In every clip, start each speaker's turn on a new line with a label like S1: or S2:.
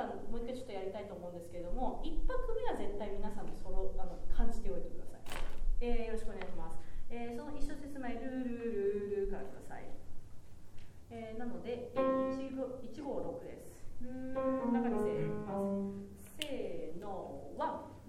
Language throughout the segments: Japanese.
S1: からもう一回ちょっとやりたいと思うんですけれども、1拍目は絶対皆さんで感じておいてください。よろしくお願いします。その1小節前、ルールルールからください。なので、156です。中にせーのいきます。せーの、ワン。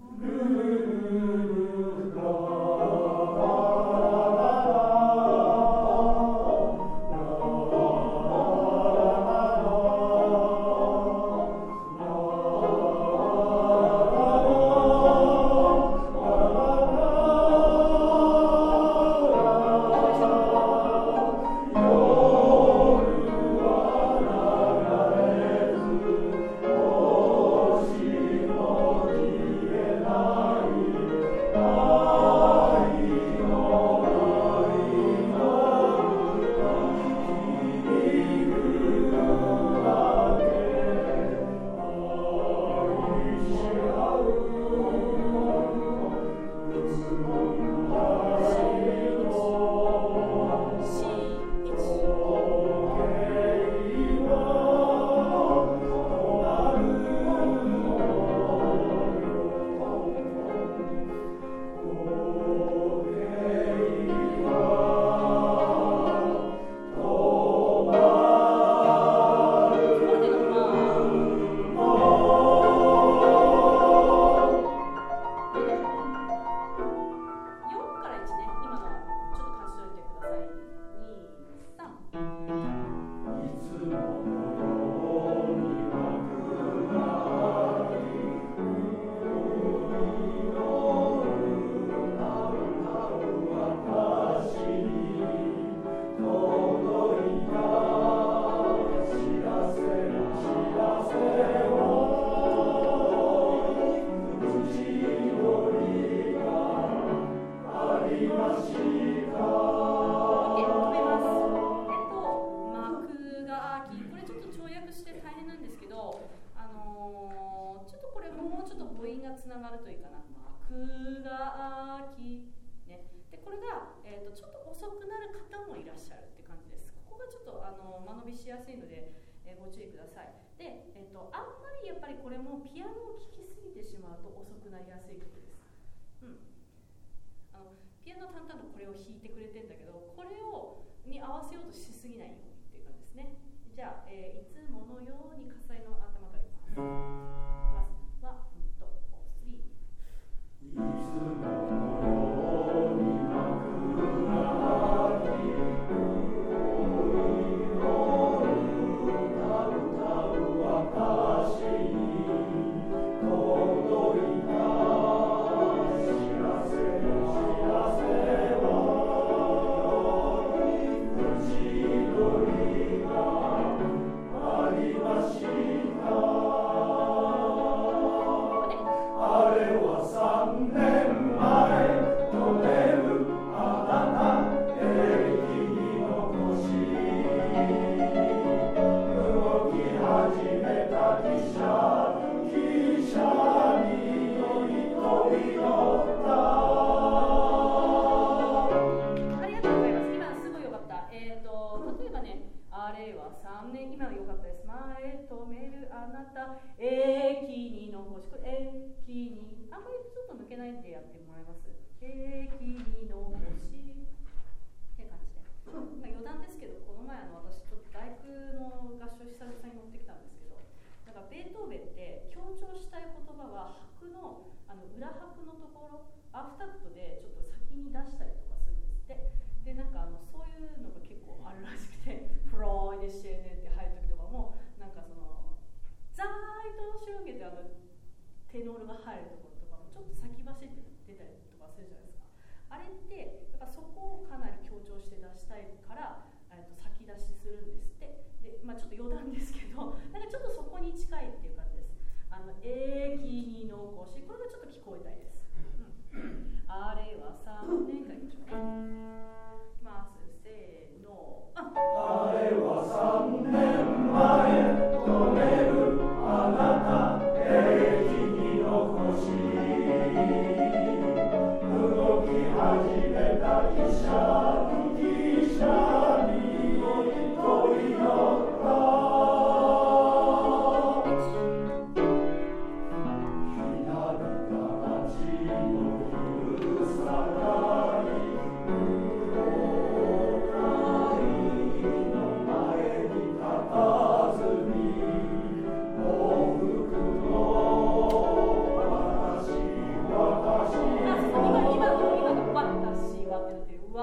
S2: あなた、平気に残し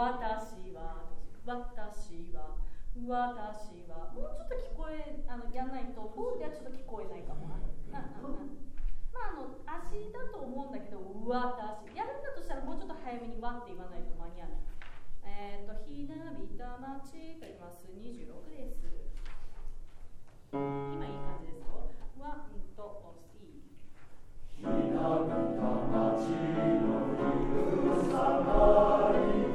S1: 私はもうちょっと聞こえやんないとボーではちょっと聞こえないかもな。足だと思うんだけど私やるんだとしたらもうちょっと早めにわって言わないと間に合わない。ひなびた町と言います26です。今いい感じですよ。ワンとスリー。ひなびた町の昼下がり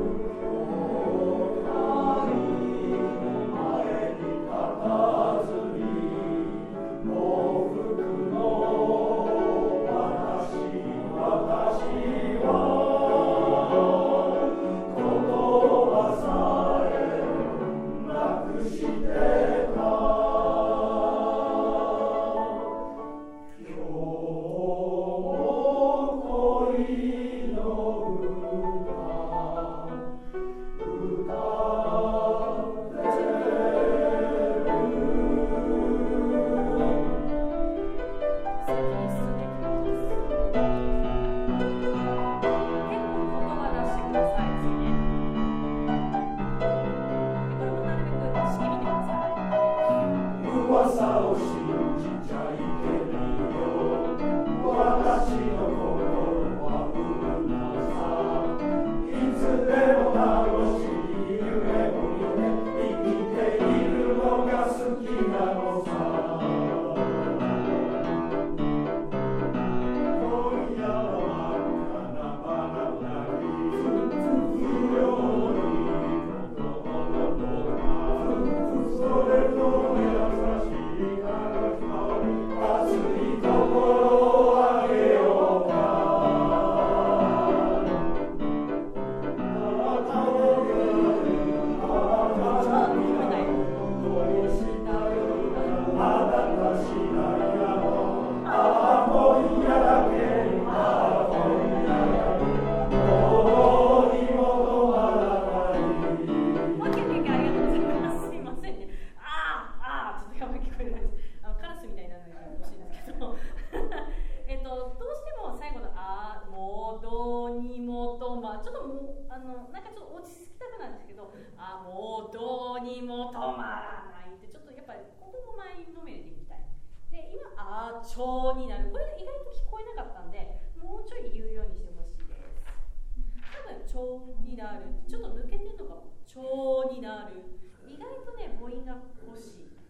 S1: 超になる。これ意外と聞こえなかったんで、もうちょい言うようにしてほしいです。多分超になる。ちょっと抜けてるのかも。超になる。意外とね母音が欲しい。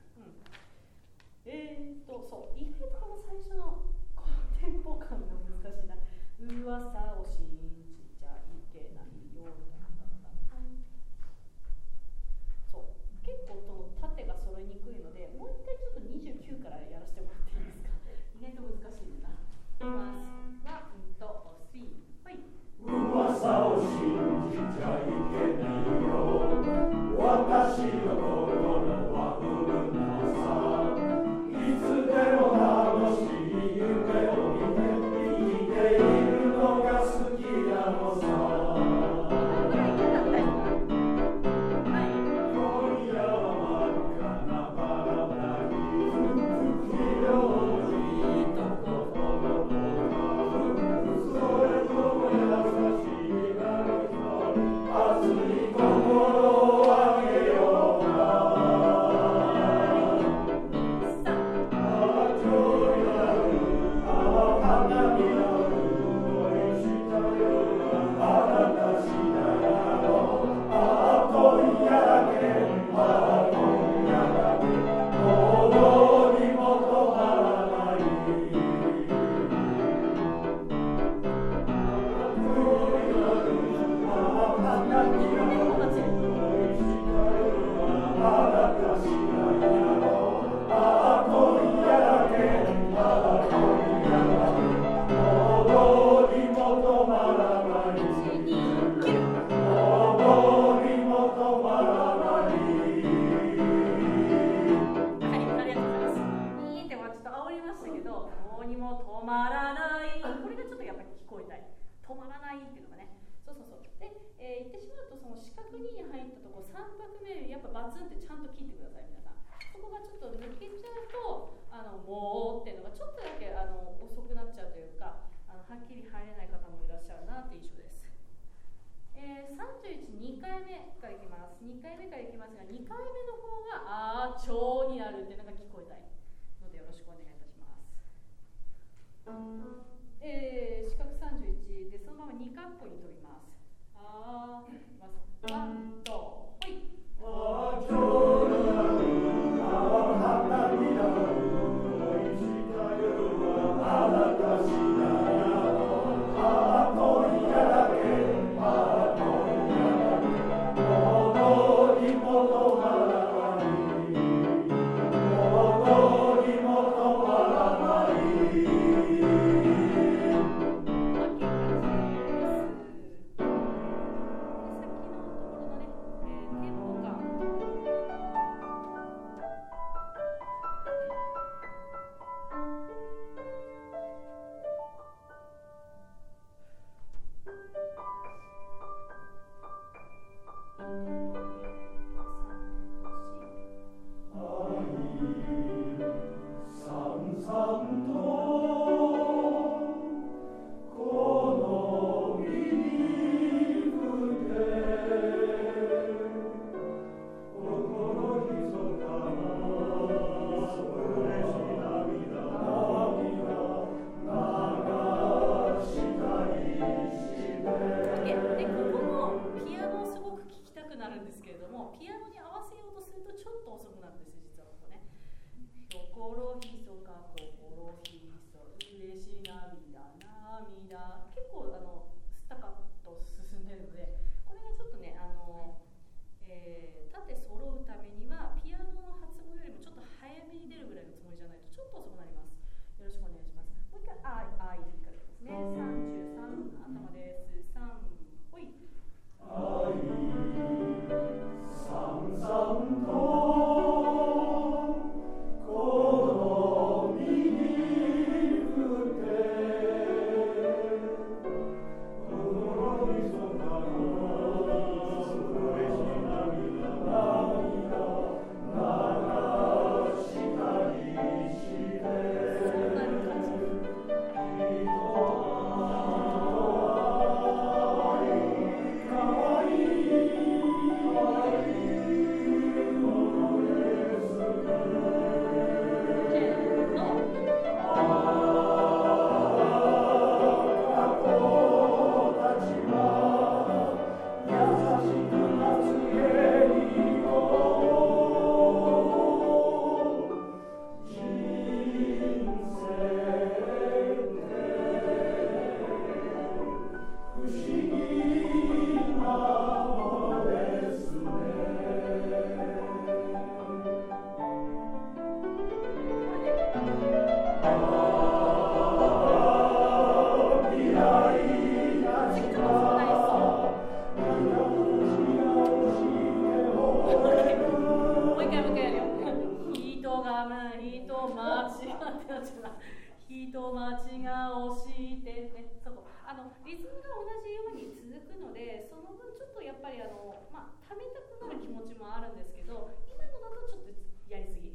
S1: そう意外とこの最初のこのテンポ感が難しいな。噂を信じちゃいけないよ。そう結構この縦が揃いにくいので、もう一回ちょっと29からやらせてもらっていいですか。意外と難しいんだな。いきます。ワンとスリー。はい。噂を信じちゃいけないよ。私の心は運のさ。いつでも楽しい夢を見て生きているのが好きなのさ。31 いきますが、2回目の方があーちょうになるっていうのが聞こえたいのでよろしくお願いいたします。四角31でそのまま2カッコに飛びます。あーいきます。ワンとほい。あーちょうになるあー花びら恋した夜はあなたしだよあー恋やだけあー恋やだけ戻りも止まらない戻りも止まらないリズムが同じように続くので、その分ちょっとやっぱりためたくなる気持ちもあるんですけど、今のだとちょっとやりすぎ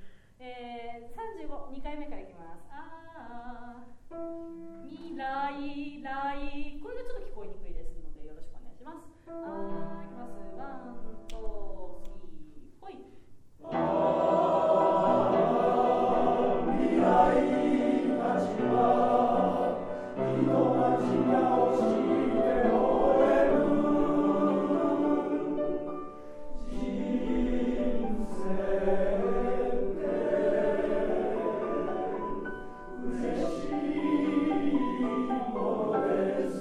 S1: 35、2回目からいきます。あー未来来、これがちょっと聞こえにくいですのでよろしくお願いします。あーいきます。ワン、ツー、ほい。未来たちは人たちが教えておれる人生って嬉しいものです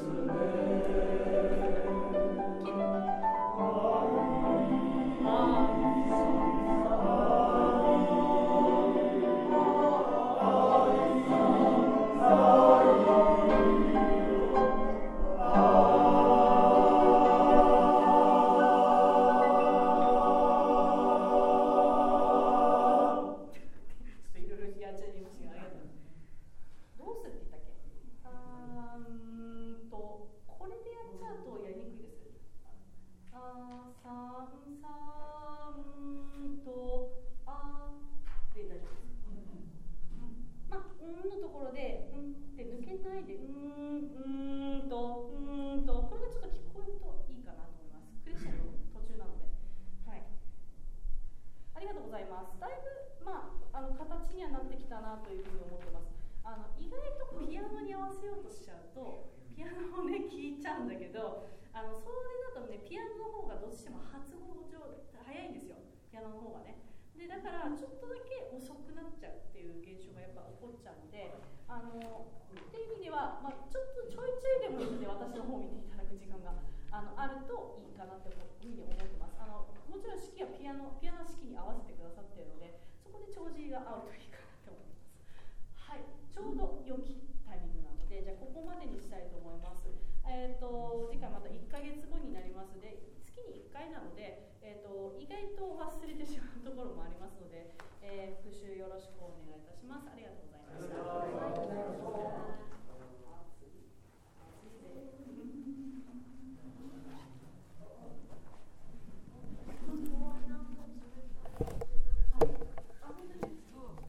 S1: あるんだけど、それだとねピアノの方がどうしても発語上早いんですよ、ピアノの方がね。でだからちょっとだけ遅くなっちゃうっていう現象がやっぱ起こっちゃうので、っていう意味では、ちょっとちょいちょいでもいいので私の方を見ていただく時間があるといいかなっていうふうに思ってます。もちろん式はピアノ式に合わせてくださっているので、そこで帳尻が合うといいかなって思います。はい、ちょうど良きタイミングなので、じゃあここまでにしたいと思います。次回また1ヶ月後になりますで、月に1回なので、意外と忘れてしまうところもありますので、復習よろしく